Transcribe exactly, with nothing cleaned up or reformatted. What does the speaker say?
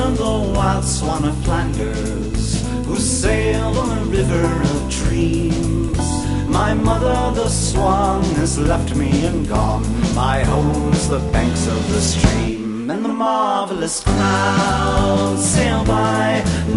the wild swan of Flanders, who sailed on a river of dreams. My mother, the swan, has left me and gone. My home's the banks of the stream, and the marvelous clouds sail by,